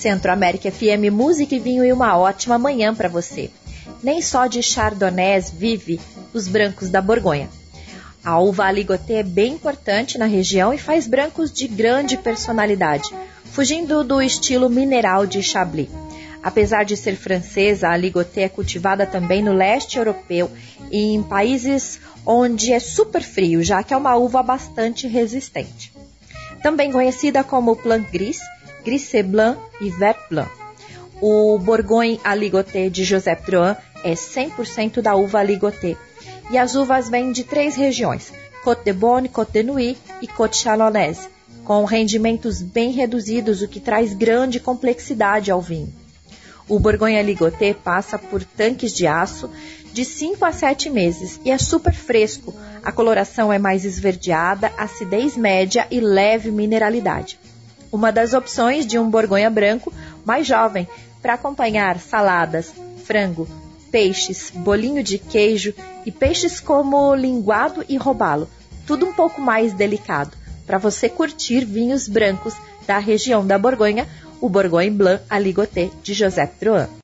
Centro-América FM Música e Vinho e uma ótima manhã para você. Nem só de chardonnays vive os brancos da Borgonha. A uva Aligoté é bem importante na região e faz brancos de grande personalidade, fugindo do estilo mineral de Chablis. Apesar de ser francesa, a Aligoté é cultivada também no leste europeu e em países onde é super frio, já que é uma uva bastante resistente. Também conhecida como Blanc Gris, Grisé Blanc e Vert Blanc. O Bourgogne Aligoté de Joseph Drouhin é 100% da uva Aligoté. E as uvas vêm de 3 regiões, Côte de Beaune, Côte de Nuits e Côte Chalonnaise, com rendimentos bem reduzidos, o que traz grande complexidade ao vinho. O Bourgogne Aligoté passa por tanques de aço de 5 a 7 meses e é super fresco. A coloração é mais esverdeada, acidez média e leve mineralidade. Uma das opções de um Borgonha branco mais jovem para acompanhar saladas, frango, peixes, bolinho de queijo e peixes como linguado e robalo, tudo um pouco mais delicado, para você curtir vinhos brancos da região da Borgonha, o Bourgogne Blanc Aligoté de Joseph Drouhin.